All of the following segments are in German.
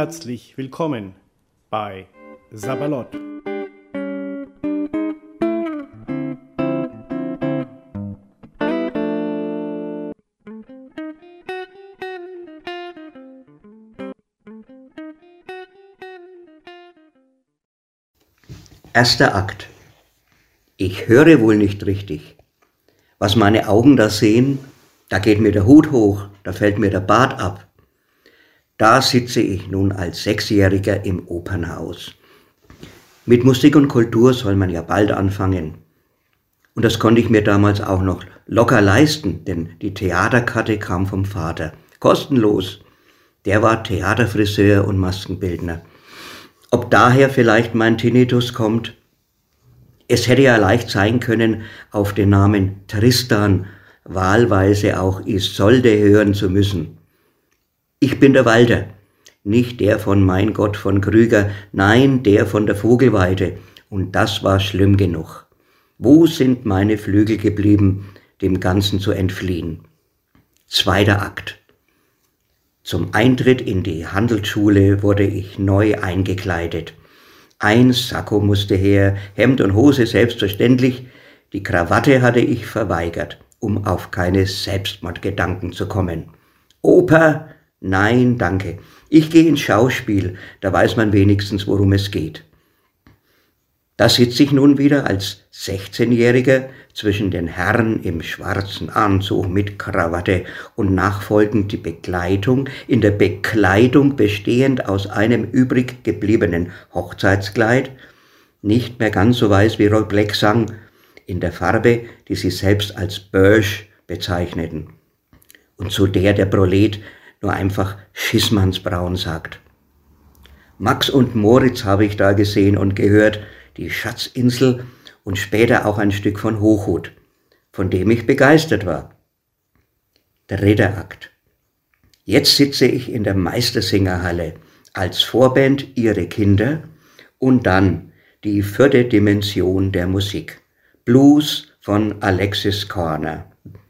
Herzlich willkommen bei Sabalot. Erster Akt. Ich höre wohl nicht richtig. Was meine Augen da sehen, da geht mir der Hut hoch, da fällt mir der Bart ab. Da sitze ich nun als Sechsjähriger im Opernhaus. Mit Musik und Kultur soll man ja bald anfangen. Und das konnte ich mir damals auch noch locker leisten, denn die Theaterkarte kam vom Vater. Kostenlos. Der war Theaterfriseur und Maskenbildner. Ob daher vielleicht mein Tinnitus kommt? Es hätte ja leicht sein können, auf den Namen Tristan wahlweise auch Isolde hören zu müssen. Ich bin der Walter, nicht der von Mein Gott von Krüger, nein, der von der Vogelweide. Und das war schlimm genug. Wo sind meine Flügel geblieben, dem Ganzen zu entfliehen? Zweiter Akt. Zum Eintritt in die Handelsschule wurde ich neu eingekleidet. Ein Sakko musste her, Hemd und Hose selbstverständlich, die Krawatte hatte ich verweigert, um auf keine Selbstmordgedanken zu kommen. Oper? Nein, danke. Ich gehe ins Schauspiel, da weiß man wenigstens, worum es geht. Da sitze ich nun wieder als 16-Jähriger zwischen den Herren im schwarzen Anzug mit Krawatte und nachfolgend die Begleitung, in der Bekleidung bestehend aus einem übrig gebliebenen Hochzeitskleid, nicht mehr ganz so weiß wie Roy Black sang, in der Farbe, die sie selbst als Beige bezeichneten. Und zu der Prolet nur einfach Schissmannsbraun sagt. Max und Moritz habe ich da gesehen und gehört, die Schatzinsel und später auch ein Stück von Hochhut, von dem ich begeistert war. Dritter Akt. Jetzt sitze ich in der Meistersingerhalle, als Vorband Ihre Kinder und dann die vierte Dimension der Musik, Blues von Alexis Korner.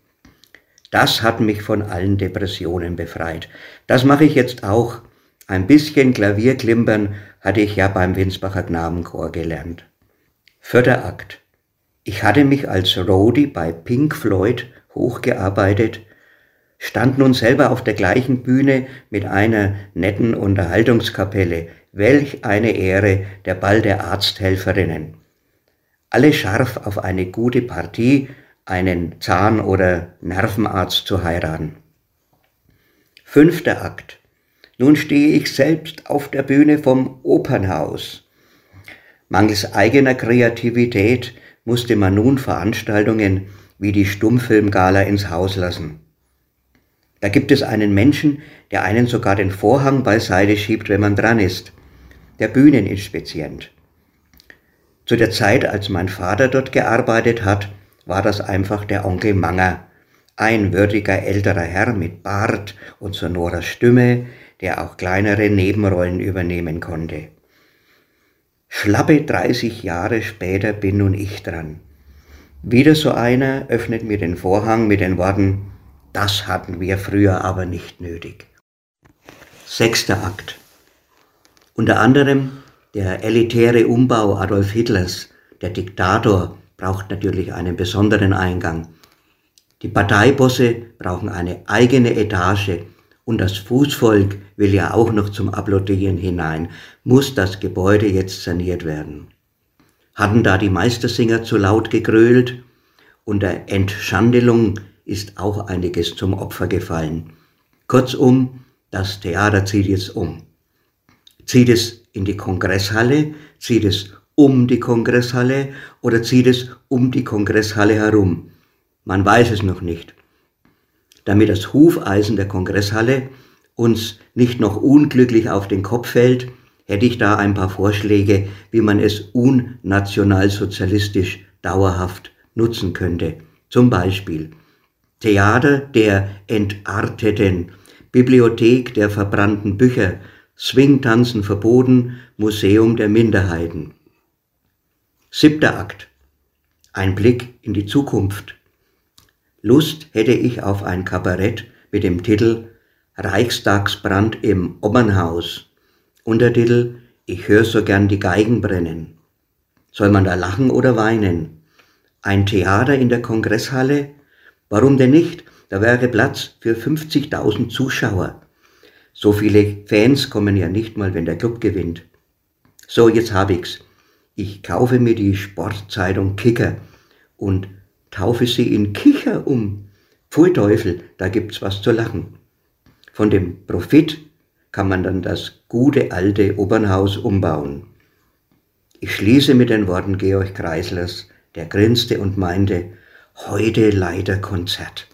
Das hat mich von allen Depressionen befreit. Das mache ich jetzt auch. Ein bisschen Klavierklimpern hatte ich ja beim Winsbacher Knabenchor gelernt. Vierter Akt. Ich hatte mich als Roadie bei Pink Floyd hochgearbeitet, stand nun selber auf der gleichen Bühne mit einer netten Unterhaltungskapelle. Welch eine Ehre der Ball der Arzthelferinnen. Alle scharf auf eine gute Partie, einen Zahn- oder Nervenarzt zu heiraten. Fünfter Akt. Nun stehe ich selbst auf der Bühne vom Opernhaus. Mangels eigener Kreativität musste man nun Veranstaltungen wie die Stummfilmgala ins Haus lassen. Da gibt es einen Menschen, der einen sogar den Vorhang beiseite schiebt, wenn man dran ist. Der Bühneninspizient. Zu der Zeit, als mein Vater dort gearbeitet hat, war das einfach der Onkel Manger, ein würdiger älterer Herr mit Bart und sonorer Stimme, der auch kleinere Nebenrollen übernehmen konnte. Schlappe 30 Jahre später bin nun ich dran. Wieder so einer öffnet mir den Vorhang mit den Worten, das hatten wir früher aber nicht nötig. Sechster Akt. Unter anderem der elitäre Umbau Adolf Hitlers, der Diktator, braucht natürlich einen besonderen Eingang. Die Parteibosse brauchen eine eigene Etage und das Fußvolk will ja auch noch zum Applaudieren hinein. Muss das Gebäude jetzt saniert werden? Hatten da die Meistersinger zu laut gegrölt? Unter Entschandelung ist auch einiges zum Opfer gefallen. Kurzum, das Theater zieht jetzt um. Zieht es in die Kongresshalle, zieht es um die Kongresshalle oder zieht es um die Kongresshalle herum? Man weiß es noch nicht. Damit das Hufeisen der Kongresshalle uns nicht noch unglücklich auf den Kopf fällt, hätte ich da ein paar Vorschläge, wie man es unnationalsozialistisch dauerhaft nutzen könnte. Zum Beispiel Theater der Entarteten, Bibliothek der verbrannten Bücher, Swingtanzen verboten, Museum der Minderheiten. Siebter Akt. Ein Blick in die Zukunft. Lust hätte ich auf ein Kabarett mit dem Titel Reichstagsbrand im Opernhaus Untertitel: Ich höre so gern die Geigen brennen. Soll man da lachen oder weinen? Ein Theater in der Kongresshalle? Warum denn nicht? Da wäre Platz für 50.000 Zuschauer. So viele Fans kommen ja nicht mal, wenn der Club gewinnt. So, jetzt hab ich's. Ich kaufe mir die Sportzeitung Kicker und taufe sie in Kicher um. Pfui Teufel, da gibt's was zu lachen. Von dem Profit kann man dann das gute alte Opernhaus umbauen. Ich schließe mit den Worten Georg Kreislers, der grinste und meinte: Heute leider Konzert.